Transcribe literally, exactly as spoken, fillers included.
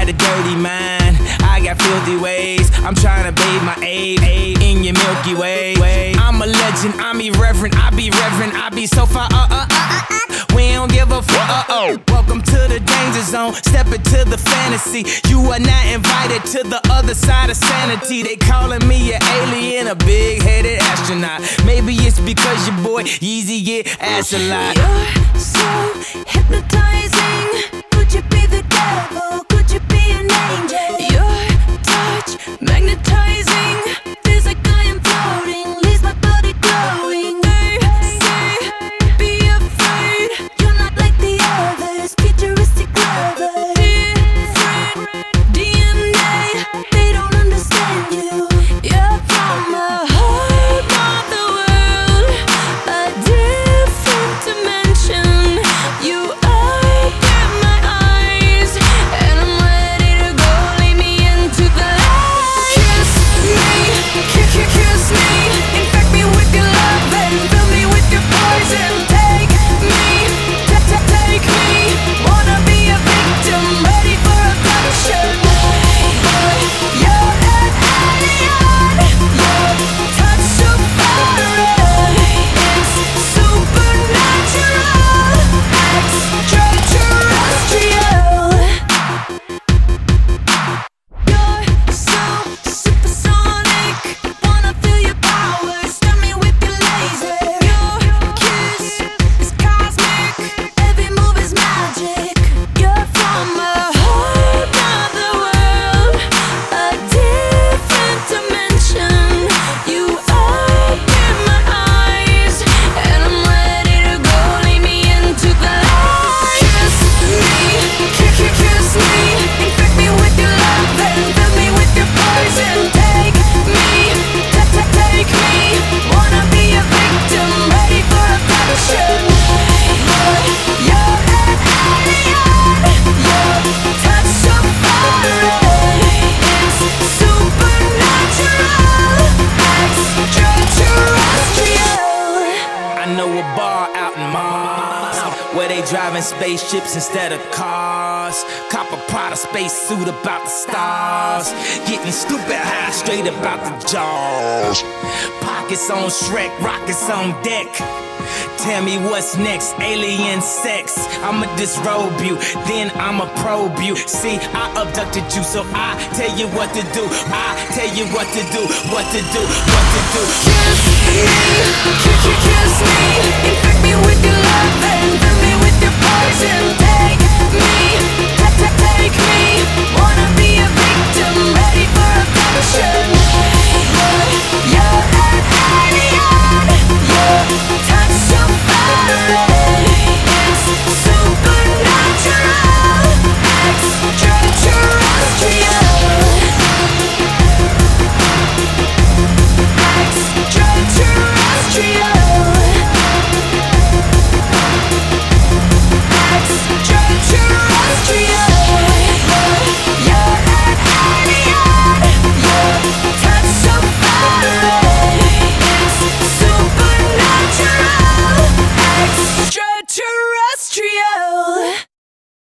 a dirty mind, I got filthy ways. I'm trying to bathe my aid in your Milky Way. I'm a legend, I'm irreverent, I be reverent, I be so far uh uh uh uh. We don't give a fuck. Uh oh. Welcome to the danger zone, step into the fantasy. You are not invited to the other side of sanity. They calling me an alien, a big-headed astronaut. Maybe it's because your boy Yeezy get ass a lot. You're so hypnotizing. Could you be the devil? Could you be an angel? Your touch magnetizing. Feels like I am floating, leaves my body glowing. They say, be afraid. You're not like the others, futuristic lovers. Different D N A, they don't understand you. You're from the heart of the world, a different dimension. You open my eyes, and I'm ready to go. Lead me into the light. Kiss me, kiss, kiss, kiss me. Infect me with your love and fill me with your poison. Take me, t- t- take me. Wanna be a victim, ready for abduction. Boy, you're an alien. Your touch so foreign. It's supernatural, extraterrestrial. You're so supersonic. Wanna feel your power, stun me with your laser. Your kiss is cosmic. Every move is magic. You're from the heart of the world, a different dimension. You open my eyes, and I'm ready to go. Lead me into the light. Kiss me, kiss, kiss, kiss me. Infect me with your love and fill me with your poison. Take me, t- t- take me. Wanna be a victim, ready for abduction. Boy, you're an alien. Your touch so foreign. It's supernatural, extraterrestrial. I know a bar out in Mars where they driving spaceships instead of cars. Cop a Prada space suit about the stars. Getting stupid high straight about the jaws. Pockets on Shrek, rockets on deck. Tell me what's next, alien sex. I'ma disrobe you, then I'ma probe you. See, I abducted you, so I tell you what to do. I tell you what to do, what to do, what to do. Kiss me, kiss, kiss, kiss me.